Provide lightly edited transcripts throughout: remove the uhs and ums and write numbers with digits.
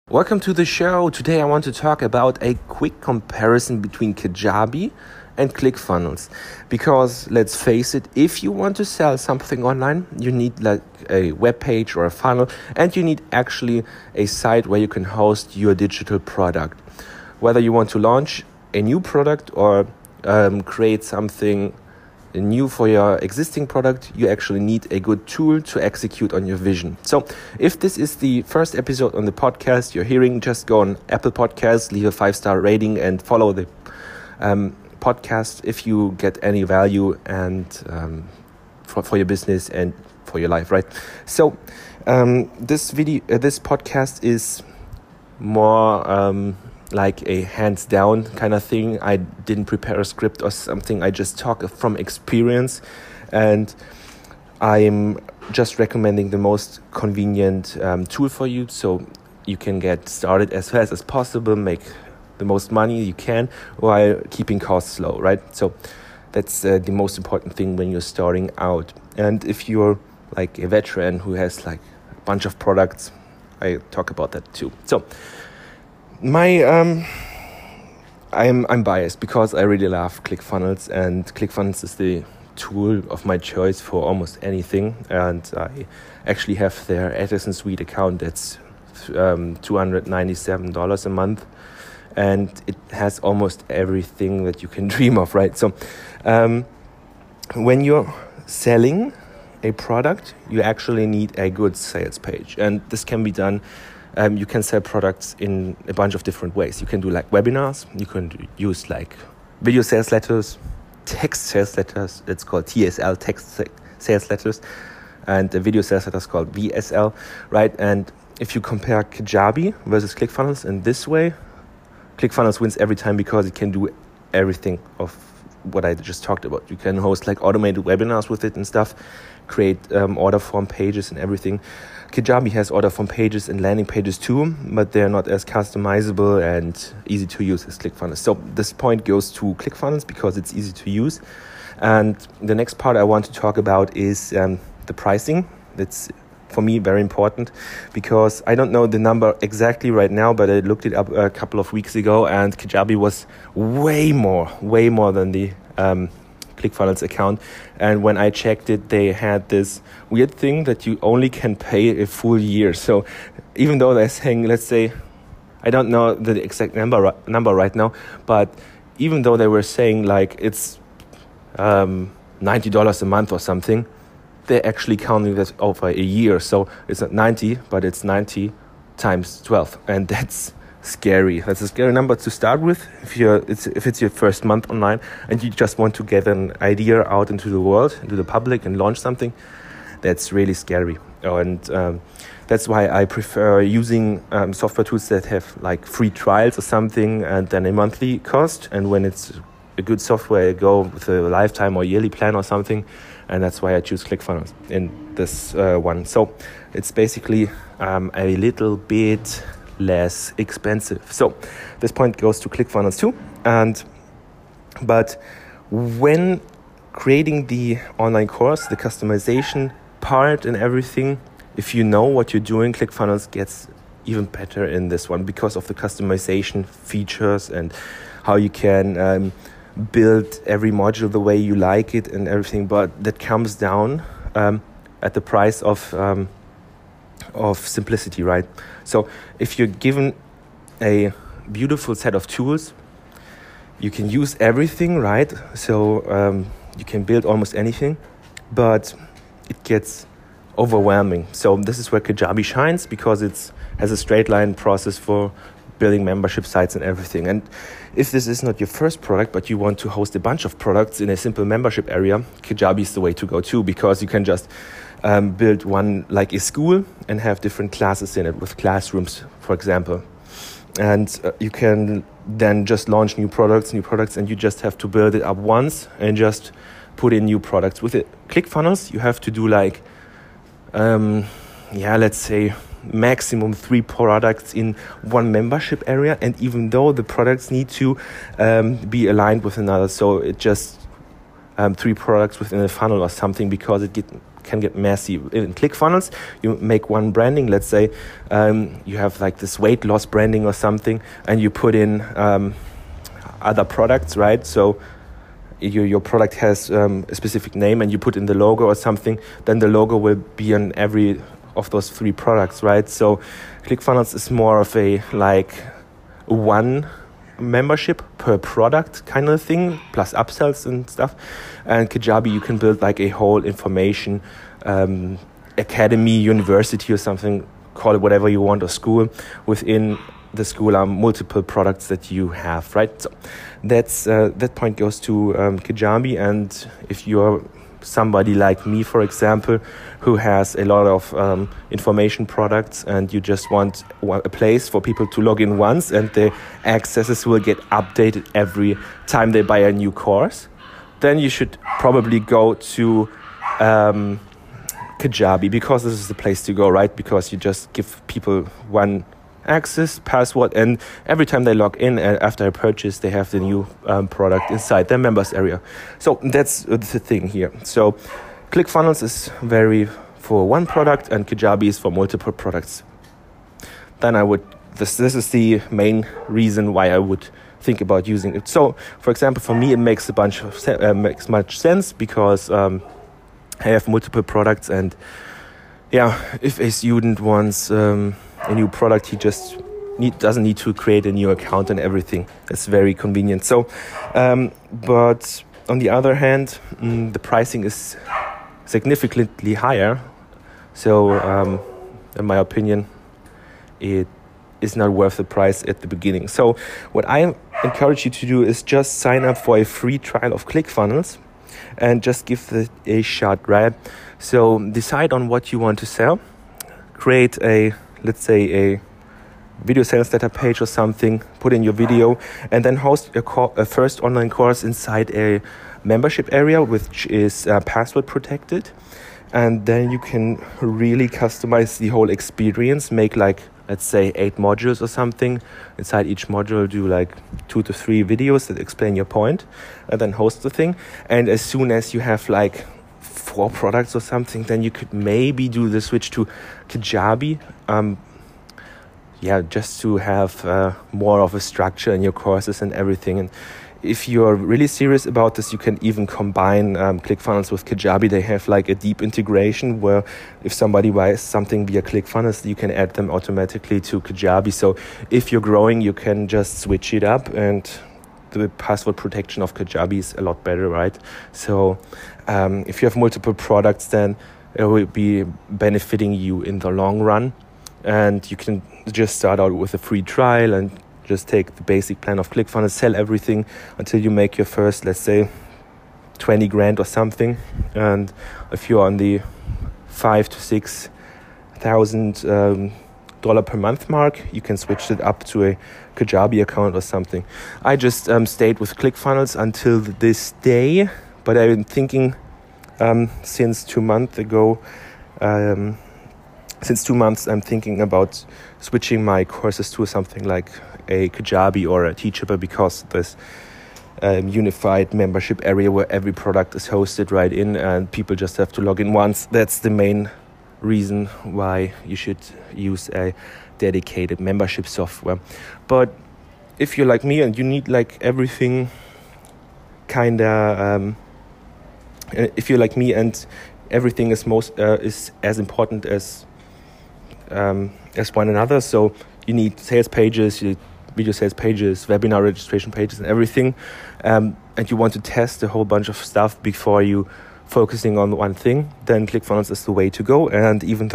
Welcome to the show. Today I want to talk about a quick comparison between Kajabi and ClickFunnels. Because let's face it, if you want to sell something online, you need like a web page or a funnel, and you need actually a site where you can host your digital product. Whether you want to launch a new product or create something new for your existing product, you actually need a good tool to execute on your vision. So if this is the first episode on the podcast you're hearing, just go on Apple Podcasts, leave a 5-star rating and follow the podcast if you get any value and for your business and for your life, right? So this podcast is more like a hands down kind of thing. I didn't prepare a script or something. I just talk from experience, and I'm just recommending the most convenient tool for you so you can get started as fast as possible, make the most money you can while keeping costs low, right? So that's the most important thing when you're starting out. And if you're like a veteran who has like a bunch of products, I talk about that too. So I'm biased because I really love ClickFunnels, and ClickFunnels is the tool of my choice for almost anything. And I actually have their Edison Suite account that's $297 a month, and it has almost everything that you can dream of, right? So when you're selling a product, you actually need a good sales page, and this can be done. You can sell products in a bunch of different ways. You can do like webinars. You can use like video sales letters, text sales letters. It's called TSL, text sales letters. And the video sales letters called VSL, right? And if you compare Kajabi versus ClickFunnels in this way, ClickFunnels wins every time because it can do everything of what I just talked about. You can host like automated webinars with it and stuff, create order form pages and everything. Kajabi has order form pages and landing pages too, but they're not as customizable and easy to use as ClickFunnels. So this point goes to ClickFunnels because it's easy to use. And the next part I want to talk about is the pricing. That's for me very important because I don't know the number exactly right now, but I looked it up a couple of weeks ago, and Kajabi was way more than the ClickFunnels account. And when I checked it, they had this weird thing that you only can pay a full year. So even though they're saying, let's say, I don't know the exact number right now, but even though they were saying like it's $90 a month or something, they're actually counting that over a year. So it's not 90, but it's 90 times 12, and that's scary. That's a scary number to start with if it's your first month online and you just want to get an idea out into the world, into the public, and launch something. That's really scary. And that's why I prefer using software tools that have like free trials or something and then a monthly cost. And when it's a good software, I go with a lifetime or yearly plan or something. And that's why I choose ClickFunnels in this one. So it's basically a little bit less expensive. So this point goes to ClickFunnels too. But when creating the online course, the customization part and everything, if you know what you're doing, ClickFunnels gets even better in this one because of the customization features and how you can build every module the way you like it and everything. But that comes down at the price of simplicity, right? So if you're given a beautiful set of tools, you can use everything, right? So you can build almost anything, but it gets overwhelming. So this is where Kajabi shines because it has a straight line process for building membership sites and everything. And if this is not your first product, but you want to host a bunch of products in a simple membership area, Kajabi is the way to go too, because you can just build one like a school and have different classes in it with classrooms, for example. And you can then just launch new products, and you just have to build it up once and just put in new products. With it, ClickFunnels, you have to do like, let's say maximum 3 products in one membership area. And even though the products need to be aligned with another, so it just 3 products within a funnel or something, because it can get messy. In ClickFunnels, you make one branding. Let's say you have like this weight loss branding or something, and you put in other products, right? So your product has a specific name, and you put in the logo or something. Then the logo will be on every of those 3 products, right? So ClickFunnels is more of a like one membership per product kind of thing, plus upsells and stuff. And Kajabi, you can build like a whole information academy, university or something, call it whatever you want, or school. Within the school are multiple products that you have, right? So that's that point goes to Kajabi. And if you're somebody like me, for example, who has a lot of information products, and you just want a place for people to log in once, and the accesses will get updated every time they buy a new course, then you should probably go to Kajabi, because this is the place to go, right? Because you just give people one access, password, and every time they log in after a purchase, they have the new product inside their members area. So that's the thing here. So ClickFunnels is very for one product, and Kajabi is for multiple products. Then I would, this is the main reason why I would think about using it. So for example, for me, it makes makes much sense, because I have multiple products, and yeah, if a student wants a new product, he just doesn't need to create a new account and everything. It's very convenient. So, but on the other hand, the pricing is significantly higher. So, in my opinion, it is not worth the price at the beginning. So, what I encourage you to do is just sign up for a free trial of ClickFunnels and just give it a shot, right? So, decide on what you want to sell. Create let's say a video sales data page or something, put in your video, and then host a first online course inside a membership area, which is password protected. And then you can really customize the whole experience, make like, let's say 8 modules or something. Inside each module, do like 2 to 3 videos that explain your point, and then host the thing. And as soon as you have like 4 products or something, then you could maybe do the switch to Kajabi, just to have more of a structure in your courses and everything. And if you're really serious about this, you can even combine ClickFunnels with Kajabi. They have like a deep integration where if somebody buys something via ClickFunnels, you can add them automatically to Kajabi. So if you're growing, you can just switch it up, and the password protection of Kajabi is a lot better, right? So if you have multiple products, then it will be benefiting you in the long run. And you can just start out with a free trial and just take the basic plan of ClickFunnels, sell everything until you make your first, let's say, 20 grand or something. And if you're on the $5,000 to $6,000 per month mark, you can switch it up to a Kajabi account or something. I just stayed with ClickFunnels until this day, but I've been thinking since 2 months ago. Since 2 months, I'm thinking about switching my courses to something like a Kajabi or a Teachable, because this unified membership area where every product is hosted right in, and people just have to log in once. That's the main reason why you should use a dedicated membership software. But if you're like me and you need like everything if you're like me and everything is is as important as one another, so you need sales pages, you need video sales pages, webinar registration pages, and everything, and you want to test a whole bunch of stuff before you focusing on one thing, then ClickFunnels is the way to go. And even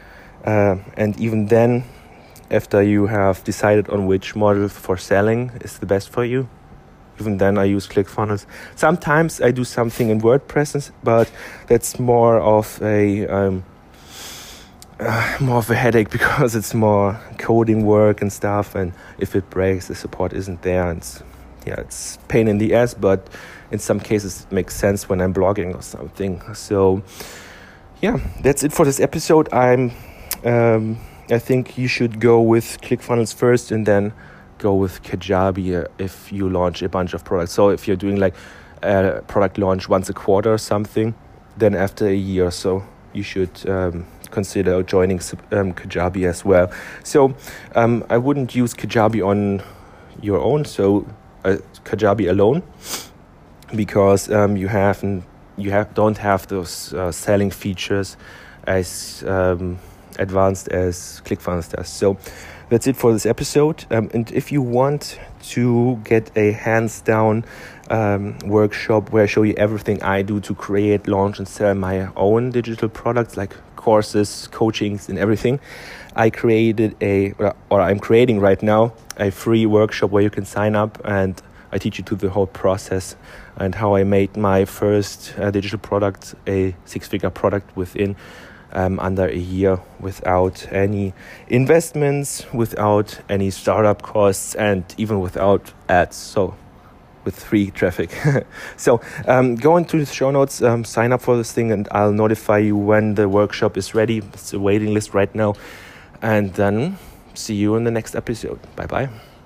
then, after you have decided on which model for selling is the best for you, even then I use ClickFunnels. Sometimes I do something in WordPress, but that's more of a headache, because it's more coding work and stuff, and if it breaks, the support isn't there, and it's pain in the ass, but in some cases it makes sense when I'm blogging or something. So that's it for this episode. I think you should go with ClickFunnels first, and then go with Kajabi if you launch a bunch of products. So if you're doing like a product launch once a quarter or something, then after a year or so, you should consider joining Kajabi as well. So I wouldn't use Kajabi on your own, so Kajabi alone, because you don't have those selling features as advanced as ClickFunnels does. So that's it for this episode. And if you want to get a hands-down workshop where I show you everything I do to create, launch, and sell my own digital products like courses, coachings, and everything, I'm creating right now a free workshop where you can sign up, and I teach you to the whole process and how I made my first digital product a six-figure product within under a year, without any investments, without any startup costs, and even without ads. So with free traffic. So go into the show notes, sign up for this thing, and I'll notify you when the workshop is ready. It's a waiting list right now. And then see you in the next episode. Bye-bye.